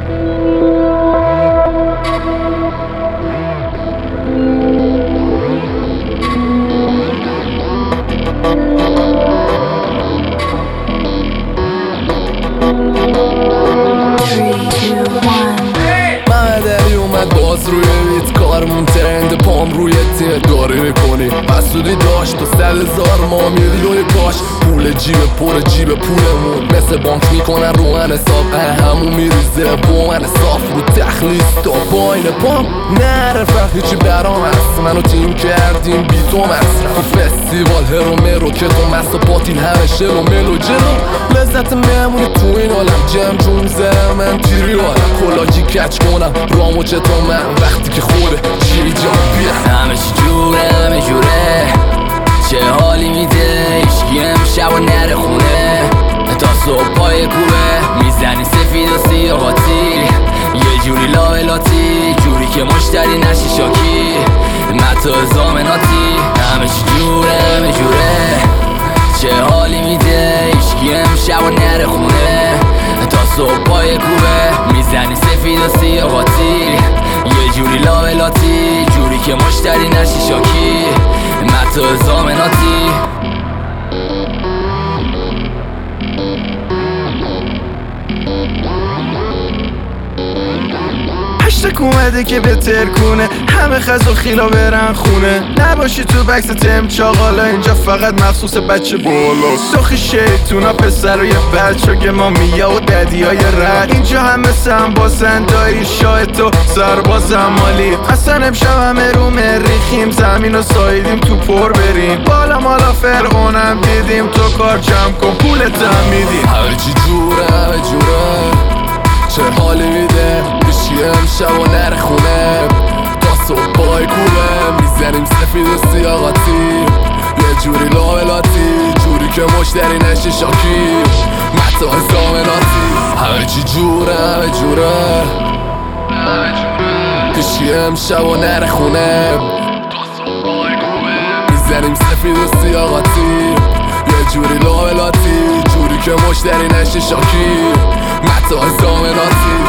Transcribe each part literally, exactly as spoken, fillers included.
باز روی ویت کارمون ترند پام روی تیر داری میکنی حسودی داشت تو صد هزار ما میلیون کاش پول جیب پر جیب پولمون مثل بانک میکنن رو من حساب همون میریزه با من صاف رو تخلیص تا پایین پام نره فرق هیچی برام هست منو تیم کردیم بی تو مصرف فستیوال هرو مرو که تو مست و پاتین همه شل و ملو جلو لذت میمونی تو این عالم جم جون زه من تیری آرم کلاجی کچ کنم رامو چطور من وقتی که خوده چی جا بیه همه چی جوره همه جوره چه حالی میده ایشکی امشب و نره خونه تا صبح پای کوبه میزنی سفید و سیاهاتی یه جوری لاولاتی جوری که مشتری نشی شاکی متو زامناتی همه چی جوره همه جوره چه حالی میده ایشکی امشب و نره خونه تا صبح پای کوبه میزنی سفید و سیاهاتی یه جوری لاولاتی جوری که مشتری نشی شاکی متو زامناتی هشتک اومده که بهتر کنه همه خز و خیلا برن خونه نباشی تو بکس تم چاقالا اینجا فقط مخصوص بچه بالا سخی شیطونا پسر و یه بچه که ما میا و ددی های رد اینجا همه سم باسن دایی شاه تو سربازم مالی اصلا امشب همه رو مریخیم زمین و سایدیم تو پر بریم بالا مالا فرقونم دیدیم تو کار جمع کن پولتم میدیم همه چی جوره همه جوره چه حالی میده بشی امشب و نره خونه تا صبح پای کوبه میزنیم سفید و سیاقاتی یه جوری لاولاتی جوری که مشتری نشه شاکی متو زامناتی همه چی جوره همه جوره بشی امشب و نره خونه تا صبح پای کوبه میزنیم سفید و سیاقاتی یه جوری لاولاتی جوری که مشتری نشه شاکی متو زامناتی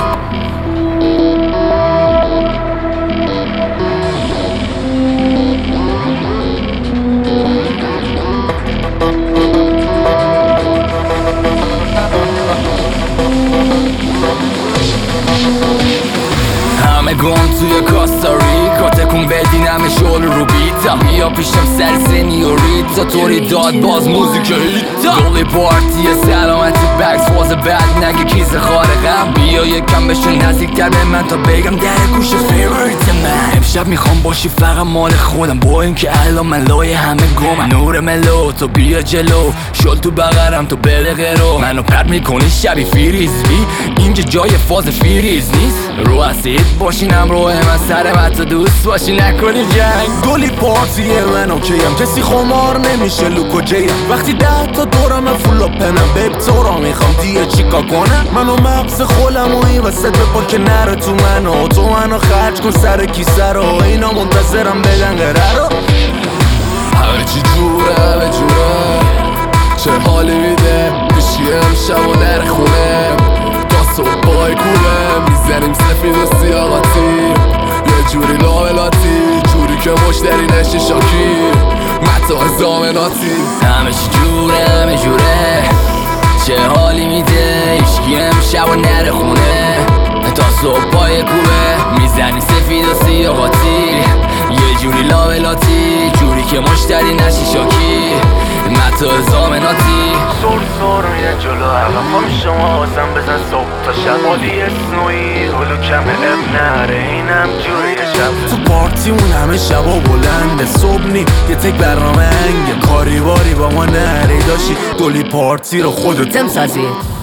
همه گم توی کاستاریکا تکون بدین همه شل رو بیتا بیا پیشم سر سنیوریتا طوری داد باز موزیک هیتا دولی پارتی سلامتی بکس فاز بد نگه کیز خارقم بیا یکم بشون نزدیکتر به من تا بگم در گوش فیوریت من امشب میخوام باشی فقط مال خودم با این که الان من لای همه گمم نور ملو تو بیا جلو شل تو بغرم تو بده غیرو منو پرد میکنی شبی فیریزی اینجا جای فاز فیریز نیست رو اسید باشینم روی من سر من تو دوست باشی نکنی جنگ گلی پارتیه من اوکیم کسی خمار نمیشه لوکو جیم وقتی ده تا دورم فول پنم بیب تو را میخوام دیگه چیکا کنم منو مغز خولم و این وسط بپا که نره تو منو تو منو خرج کن سر کیسه رو اینا منتظرم بدن قره رو همه چی جوره همه جوره چه حالی میده بشی امشب و نره خونه تا صبح پای کوبه میزنیم سفید و سیاقاتی یه جوری لاولاتی جوری که مشتری نشه شاکی متو زامناتی همه چی جوره همه جوره چه حالی میده ایشکی امشب و نره خونه تا صبح پای کوبه میزنی سفید و سیاقاتی یه جوری لاولاتی جوری که مشتری نشی شاکی متو زامناتی سور سور یه جلو عقب هم شما آزم بزن صبح تا شب مالی اسنوی هلو کم اب نره اینم جوری شب تو پارتیمون همه شبا بلنده صبح نی یه تک برنامه هنگه کاری باری با ما نره داشی دولی پارتی رو خودت تم سازی